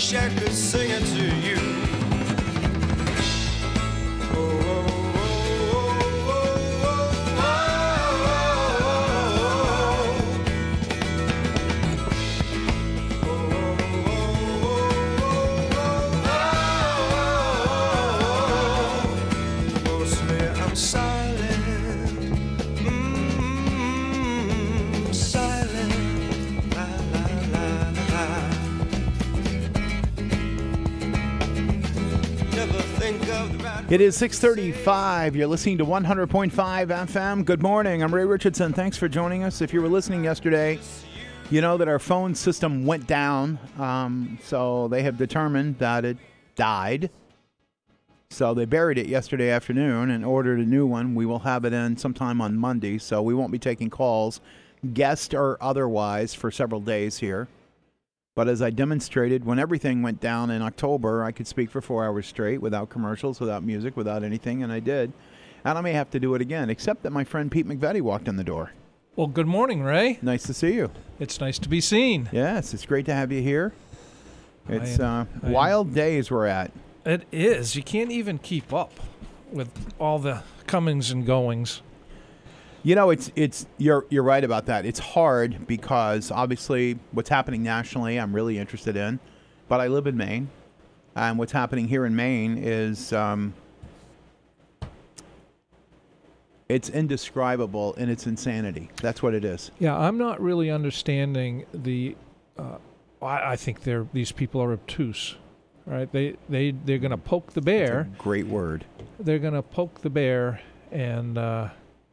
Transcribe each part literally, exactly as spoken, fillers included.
wish I could sing it to you. It is six thirty-five. You're listening to one hundred point five F M. Good morning. I'm Ray Richardson. Thanks for joining us. If you were listening yesterday, you know that our phone system went down. Um, so they have determined that it died. So they buried it yesterday afternoon and ordered a new one. We will have it in sometime on Monday. So we won't be taking calls, guest or otherwise, for several days here. But as I demonstrated, when everything went down in October, I could speak for four hours straight without commercials, without music, without anything, and I did. And I may have to do it again, except that my friend Pete McVetti walked in the door. Well, good morning, Ray. Nice to see you. It's nice to be seen. Yes, it's great to have you here. It's I, uh, I, wild days we're at. It is. You can't even keep up with all the comings and goings. You know, it's it's you're you're right about that. It's hard because obviously what's happening nationally I'm really interested in, but I live in Maine, and what's happening here in Maine is um, it's indescribable in its insanity. That's what it is. Yeah, I'm not really understanding the. Uh, I, I think they're these people are obtuse, right? They they they're going to poke the bear. That's a great word. They're going to poke the bear and. Uh,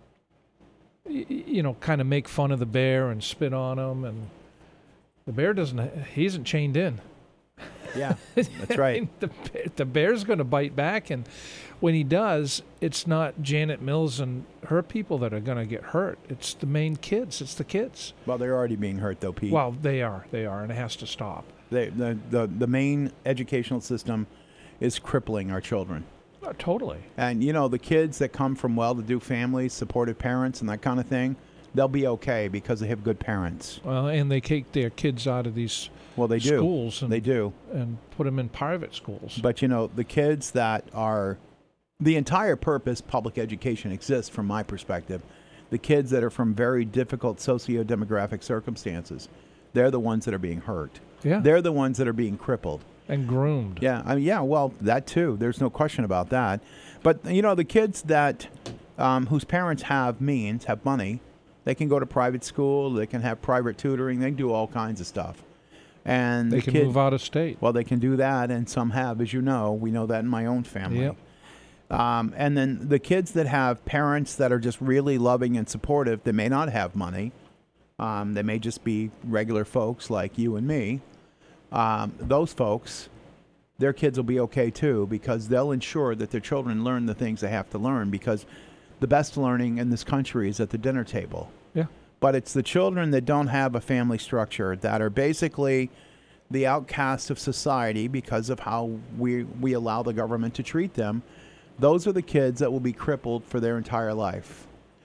you know, kind of make fun of the bear and spit on him, and the bear doesn't, he isn't chained in. Yeah, that's right. the, the bear's going to bite back, and when he does, it's not Janet Mills and her people that are going to get hurt. It's the main kids. It's the kids. Well, they're already being hurt, though, Pete. Well, they are. They are, and it has to stop. They, the, the, the main educational system is crippling our children. Uh, totally. And, you know, the kids that come from well-to-do families, supportive parents and that kind of thing, they'll be okay because they have good parents. Well, and they take their kids out of these well, they do. schools. And, they do. And put them in private schools. But, you know, the kids that are, the entire purpose public education exists from my perspective. The kids that are from very difficult socio-demographic circumstances, they're the ones that are being hurt. Yeah. They're the ones that are being crippled. And groomed. Yeah, I mean, yeah, well, that too. There's no question about that. But, you know, the kids that, um, whose parents have means, have money, they can go to private school, they can have private tutoring, they can do all kinds of stuff. And they the can kid, move out of state. Well, they can do that, and some have, as you know. We know that in my own family. Yep. Um, and then the kids that have parents that are just really loving and supportive, they may not have money. Um, they may just be regular folks like you and me. Um, those folks, their kids will be okay too because they'll ensure that their children learn the things they have to learn because the best learning in this country is at the dinner table. Yeah. But it's the children that don't have a family structure that are basically the outcasts of society because of how we we allow the government to treat them. Those are the kids that will be crippled for their entire life.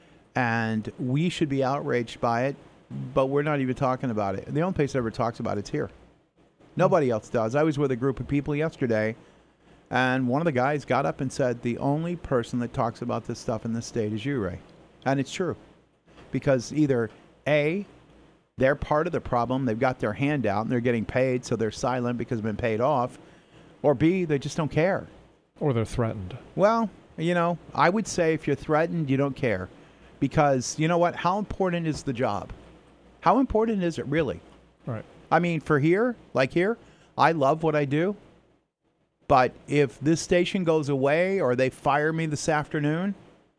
And we should be outraged by it, but we're not even talking about it. The only place that ever talks about it's here. Nobody else does. I was with a group of people yesterday, and one of the guys got up and said, the only person that talks about this stuff in this state is you, Ray. And it's true. Because either, A, they're part of the problem, they've got their hand out, and they're getting paid, so they're silent because they've been paid off, or B, they just don't care. Or they're threatened. Well, you know, I would say if you're threatened, you don't care. Because, you know what, how important is the job? How important is it really? Right. I mean, for here, like here, I love what I do. But if this station goes away or they fire me this afternoon,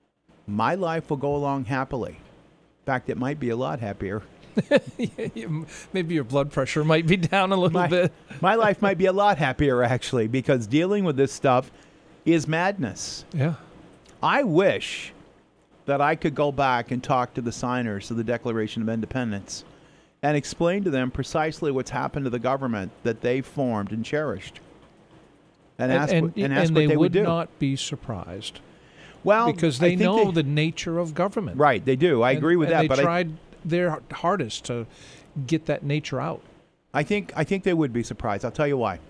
my life will go along happily. In fact, it might be a lot happier. Maybe your blood pressure might be down a little my, bit. My life might be a lot happier, actually, because dealing with this stuff is madness. Yeah. I wish that I could go back and talk to the signers of the Declaration of Independence and explain to them precisely what's happened to the government that they formed and cherished. And, and ask, and, what, and ask and what they, they would, would do. not be surprised. Well, because they I think know they, the nature of government. Right, they do. I and, agree with and that. They but tried I, their hardest to get that nature out. I think I think they would be surprised. I'll tell you why.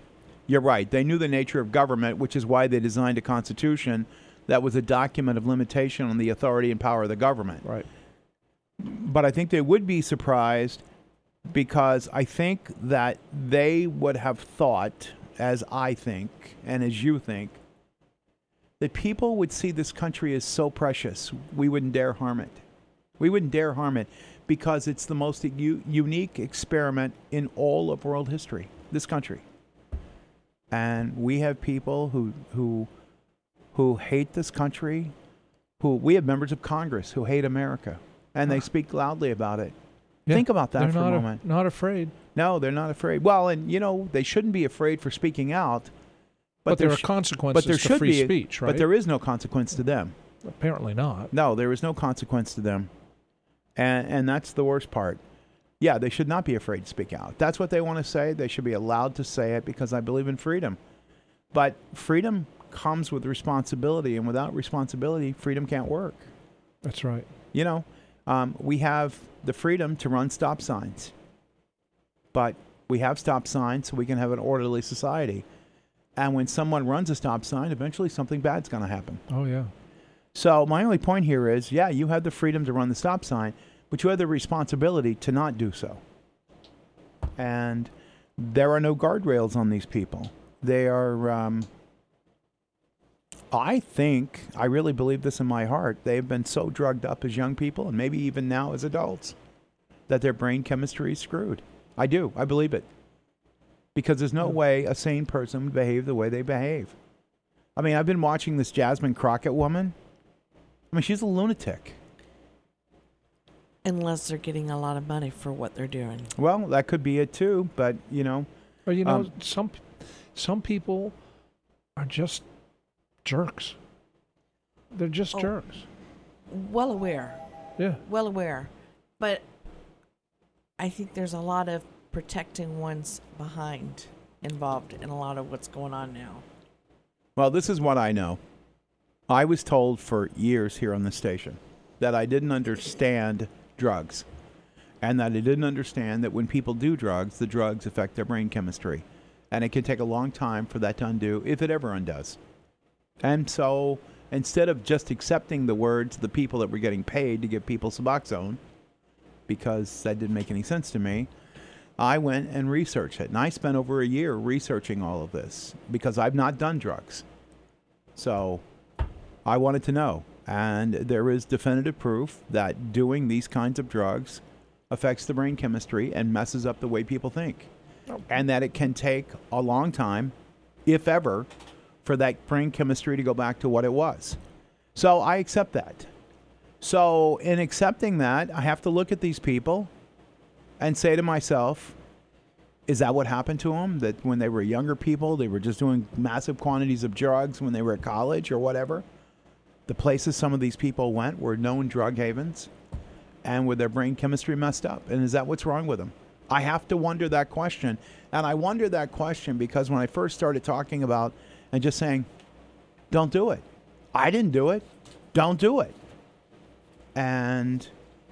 You're right. They knew the nature of government, which is why they designed a constitution that was a document of limitation on the authority and power of the government. Right. But I think they would be surprised because I think that they would have thought, as I think and as you think, that people would see this country as so precious, we wouldn't dare harm it. We wouldn't dare harm it because it's the most u- unique experiment in all of world history, this country. And we have people who who who hate this country, who we have members of Congress who hate America, and they speak loudly about it. Yeah, Think about that they're for not a a- moment. not afraid. No, they're not afraid. Well, and you know, they shouldn't be afraid for speaking out. But, there, there are sh- consequences but there to should free be, speech, right? But there is no consequence to them. Apparently not. No, there is no consequence to them. And and that's the worst part. Yeah, they should not be afraid to speak out. That's what they want to say. They should be allowed to say it because I believe in freedom. But freedom comes with responsibility, and without responsibility, freedom can't work. That's right. You know, um, we have the freedom to run stop signs. But we have stop signs so we can have an orderly society. And when someone runs a stop sign, eventually something bad's going to happen. Oh, yeah. So my only point here is, yeah, you have the freedom to run the stop sign, but you have the responsibility to not do so. And there are no guardrails on these people. They are, um, I think, I really believe this in my heart, they've been so drugged up as young people, and maybe even now as adults, that their brain chemistry is screwed. I do. I believe it. Because there's no way a sane person would behave the way they behave. I mean, I've been watching this Jasmine Crockett woman. I mean, she's a lunatic. Unless they're getting a lot of money for what they're doing. Well, that could be it too, but, you know. Or, you know, Um, some some people are just jerks. They're just Oh. jerks. Well aware. Yeah. Well aware. But I think there's a lot of protecting one's behind involved in a lot of what's going on now. Well, this is what I know. I was told for years here on the station that I didn't understand drugs and that I didn't understand that when people do drugs, the drugs affect their brain chemistry. And it can take a long time for that to undo, if it ever undoes. And so instead of just accepting the words of the people that were getting paid to give people Suboxone, because that didn't make any sense to me, I went and researched it. And I spent over a year researching all of this because I've not done drugs. So I wanted to know. And there is definitive proof that doing these kinds of drugs affects the brain chemistry and messes up the way people think. And that it can take a long time, if ever, for that brain chemistry to go back to what it was. So I accept that. So in accepting that, I have to look at these people and say to myself, is that what happened to them? That when they were younger people, they were just doing massive quantities of drugs when they were at college or whatever? The places some of these people went were known drug havens and with their brain chemistry messed up. And is that what's wrong with them? I have to wonder that question. And I wonder that question because when I first started talking about and just saying, don't do it. I didn't do it. Don't do it. And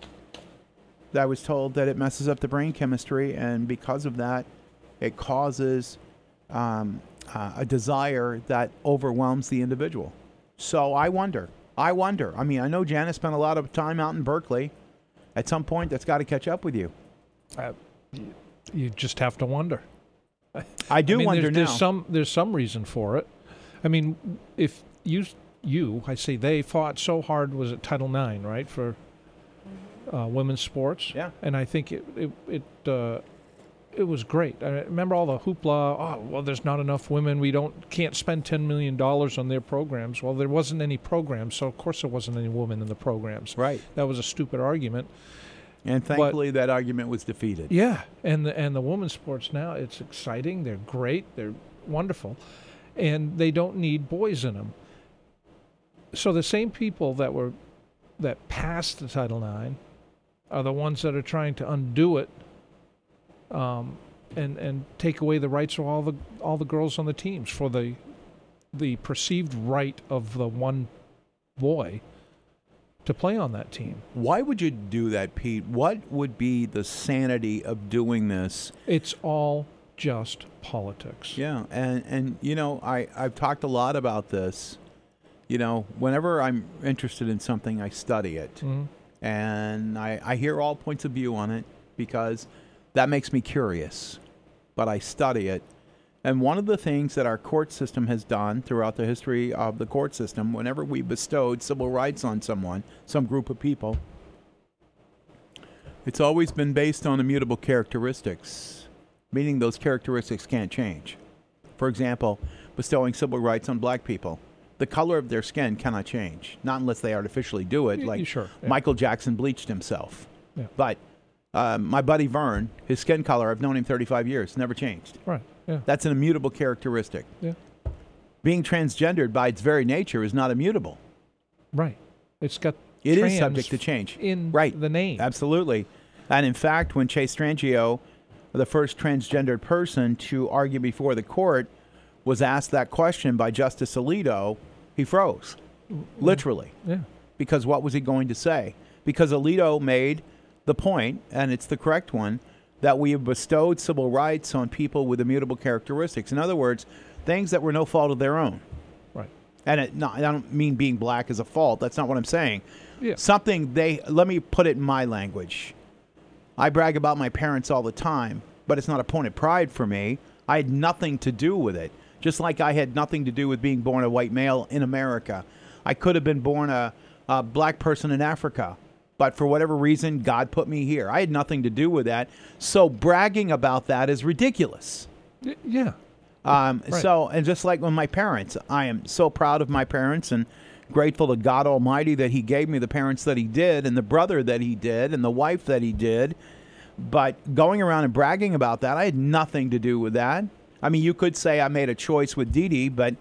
I was told that it messes up the brain chemistry, and because of that, it causes um, uh, a desire that overwhelms the individual. So I wonder. I wonder. I mean, I know Janice spent a lot of time out in Berkeley. At some point, that's got to catch up with you. Uh, you, you just have to wonder. I do I mean, wonder there's, now. There's some, there's some reason for it. I mean, if you, you, I say they fought so hard, was it Title nine, right, for uh, women's sports? Yeah. And I think it it it, uh, it was great. I remember all the hoopla. Oh, well, there's not enough women. We don't can't spend ten million dollars on their programs. Well, there wasn't any programs, so of course there wasn't any women in the programs. Right. That was a stupid argument. And thankfully, that argument was defeated. Yeah, and the and the women's sports now, it's exciting. They're great. They're wonderful, and they don't need boys in them. So the same people that were that passed the Title nine are the ones that are trying to undo it, um, and and take away the rights of all the all the girls on the teams for the the perceived right of the one boy to play on that team. Why would you do that, Pete? What would be the sanity of doing this? It's all just politics. Yeah, and and you know, I I've talked a lot about this. You know, whenever I'm interested in something, I study it, Mhm. and I I hear all points of view on it because that makes me curious. But I study it, and one of the things that our court system has done throughout the history of the court system, whenever we bestowed civil rights on someone, some group of people, it's always been based on immutable characteristics, meaning those characteristics can't change. For example, bestowing civil rights on black people. The color of their skin cannot change, not unless they artificially do it, Y- like sure, yeah. Michael Jackson bleached himself. Yeah. But uh, my buddy Vern, his skin color, I've known him thirty-five years, never changed. Right. Yeah. That's an immutable characteristic. Yeah. Being transgendered by its very nature is not immutable. Right. It's got It is trans subject to change. in Right. the name. Absolutely. And in fact, when Chase Strangio, the first transgendered person to argue before the court, was asked that question by Justice Alito, he froze, literally. Yeah. Because what was he going to say? Because Alito made the point, and it's the correct one, that we have bestowed civil rights on people with immutable characteristics. In other words, things that were no fault of their own. Right. And it, no, I don't mean being black is a fault. That's not what I'm saying. Yeah. Something they, let me put it in my language. I brag about my parents all the time, but it's not a point of pride for me. I had nothing to do with it. Just like I had nothing to do with being born a white male in America. I could have been born a, a black person in Africa. But for whatever reason, God put me here. I had nothing to do with that. So bragging about that is ridiculous. Y- yeah. Um, Right. So, and just like with my parents, I am so proud of my parents and grateful to God Almighty that He gave me the parents that He did, and the brother that He did, and the wife that He did. But going around and bragging about that, I had nothing to do with that. I mean, you could say I made a choice with Dee Dee, but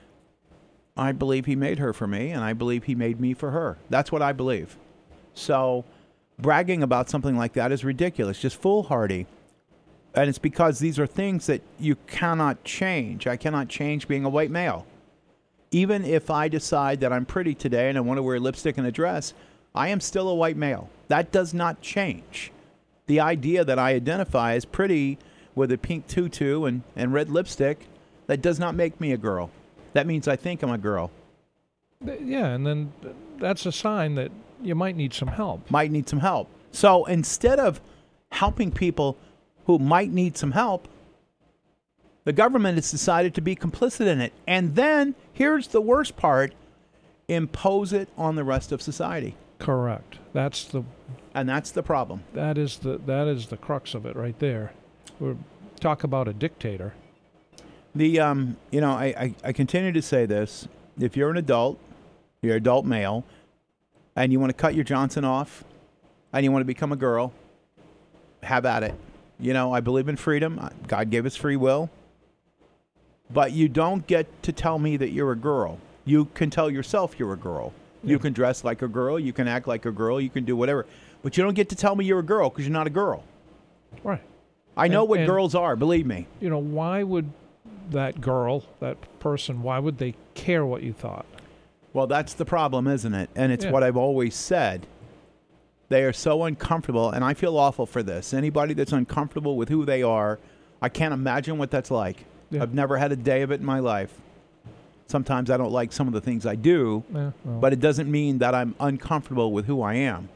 I believe He made her for me, and I believe He made me for her. That's what I believe. So, bragging about something like that is ridiculous, just foolhardy. And it's because these are things that you cannot change. I cannot change being a white male. Even if I decide that I'm pretty today and I want to wear lipstick and a dress, I am still a white male. That does not change. The idea that I identify as pretty with a pink tutu and, and red lipstick, that does not make me a girl. That means I think I'm a girl. Th- Yeah, and then th- that's a sign that you might need some help. Might need some help. So instead of helping people who might need some help, the government has decided to be complicit in it. And then, here's the worst part, impose it on the rest of society. Correct. That's the And that's the problem. that is the that is the crux of it right there. We're talk about a dictator. The um, you know, I, I, I continue to say this. If you're an adult, you're an adult male, and you want to cut your Johnson off, and you want to become a girl, have at it. You know, I believe in freedom. God gave us free will. But you don't get to tell me that you're a girl. You can tell yourself you're a girl. You Yeah. can dress like a girl. You can act like a girl. You can do whatever. But you don't get to tell me you're a girl because you're not a girl. Right. I know And- what and- girls are, believe me. You know, why would that girl, that person, why would they care what you thought? Well, that's the problem, isn't it? And it's Yeah. what I've always said. They are so uncomfortable, and I feel awful for this. Anybody that's uncomfortable with who they are, I can't imagine what that's like. Yeah. I've never had a day of it in my life. Sometimes I don't like some of the things I do, Eh, well, but it doesn't mean that I'm uncomfortable with who I am.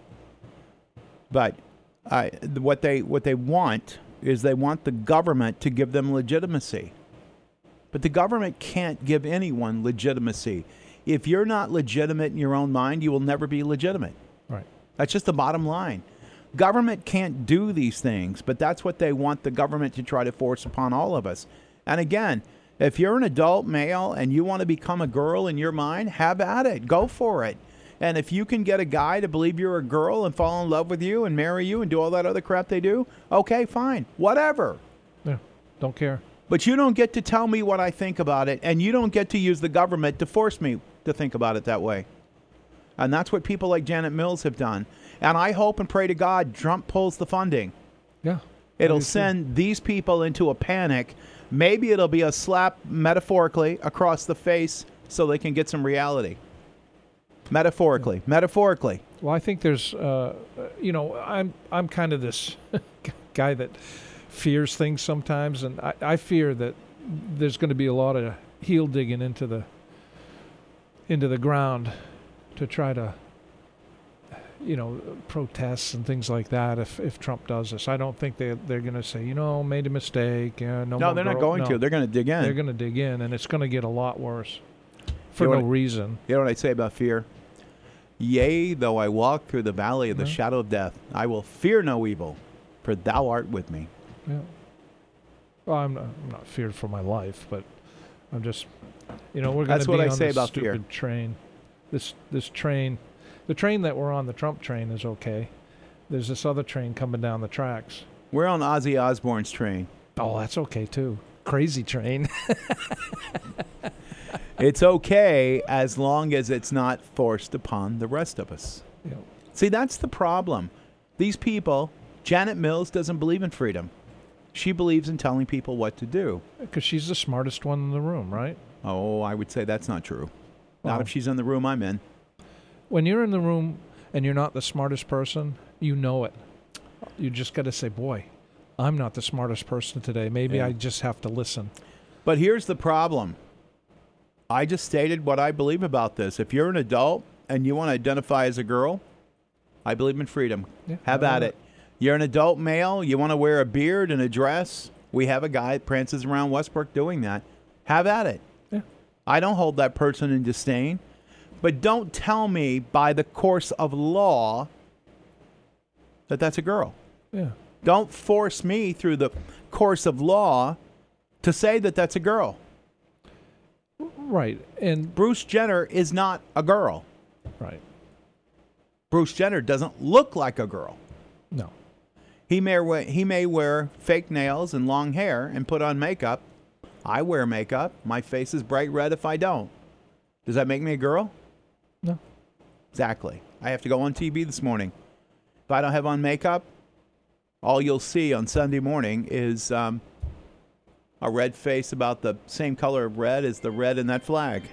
But I, th- what they what they want is they want the government to give them legitimacy. But the government can't give anyone legitimacy. If you're not legitimate in your own mind, you will never be legitimate. right. That's just the bottom line. Government can't do these things, but that's what they want the government to try to force upon all of us. And again, if you're an adult male and you want to become a girl in your mind, have at it. Go for it. And if you can get a guy to believe you're a girl and fall in love with you and marry you and do all that other crap they do, okay, fine. Whatever. Yeah. Don't care. But you don't get to tell me what I think about it, and you don't get to use the government to force me to think about it that way. And that's what people like Janet Mills have done. And I hope and pray to God Trump pulls the funding. Yeah. It'll I do too. send these people into a panic. Maybe it'll be a slap metaphorically across the face so they can get some reality. Metaphorically. Metaphorically. Well, I think there's, uh, uh, you know, I'm I'm kind of this guy that fears things sometimes, and I, I fear that there's going to be a lot of heel digging into the into the ground to try to, you know, protests and things like that if, if Trump does this. I don't think they, they're going to say, you know, made a mistake. Yeah, no, No, more they're not girl-" going No, to. They're going to dig in. They're going to dig in, and it's going to get a lot worse for You know no what- reason. You know what I say about fear? Yea, though I walk through the valley of the Yeah. shadow of death, I will fear no evil, for thou art with me. Yeah. Well, I'm not, I'm not feared for my life, but I'm just, you know, we're going That's to what be I on say this about stupid fear. train. This this train, the train that we're on, the Trump train, is okay. There's this other train coming down the tracks. We're on Ozzy Osbourne's train. Oh, that's okay too. Crazy train. It's okay as long as it's not forced upon the rest of us. You know, See, that's the problem. These people, Janet Mills doesn't believe in freedom. She believes in telling people what to do. because she's the smartest one in the room, right? Oh, I would say that's not true. Not Well, if she's in the room I'm in. when you're in the room and you're not the smartest person, you know it. You just got to say, boy, I'm not the smartest person today. Maybe Yeah. I just have to listen. But here's the problem. I just stated what I believe about this. If you're an adult and you want to identify as a girl, I believe in freedom. Yeah, Have I at love it. You're an adult male, you want to wear a beard and a dress. We have a guy that prances around Westbrook doing that. Have at it. Yeah. I don't hold that person in disdain. But don't tell me by the course of law that that's a girl. Yeah. Don't force me through the course of law to say that that's a girl. Right. And Bruce Jenner is not a girl. right. Bruce Jenner doesn't look like a girl. No. He may wear, he may wear fake nails and long hair and put on makeup. I wear makeup. My face is bright red if I don't. Does that make me a girl? No. Exactly. I have to go on T V this morning. If I don't have on makeup, all you'll see on Sunday morning is um, a red face about the same color of red as the red in that flag.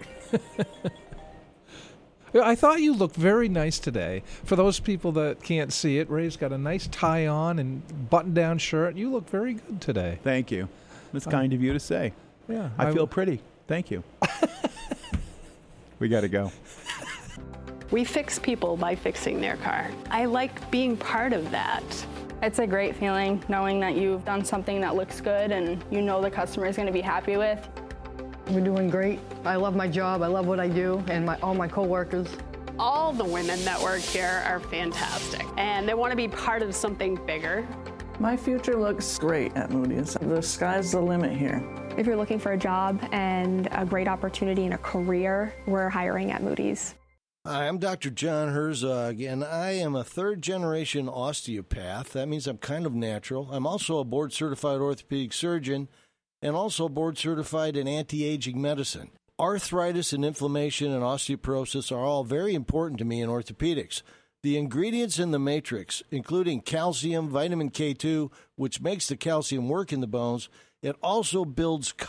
Yeah, I thought you looked very nice today. For those people that can't see it, Ray's got a nice tie on and button-down shirt. You look very good today. Thank you. That's kind of you to say. Yeah. I feel pretty. Thank you. We got to go. We fix people by fixing their car. I like being part of that. It's a great feeling knowing that you've done something that looks good and you know the customer is going to be happy with. We're doing great. I love my job. I love what I do, and my all my coworkers. All the women that work here are fantastic, and they want to be part of something bigger. My future looks great at Moody's. The sky's the limit here. If you're looking for a job and a great opportunity in a career, we're hiring at Moody's. Hi, I'm Doctor John Herzog, and I am a third-generation osteopath. That means I'm kind of natural. I'm also a board-certified orthopedic surgeon and also board-certified in anti-aging medicine. Arthritis and inflammation and osteoporosis are all very important to me in orthopedics. The ingredients in the matrix, including calcium, vitamin K two, which makes the calcium work in the bones, it also builds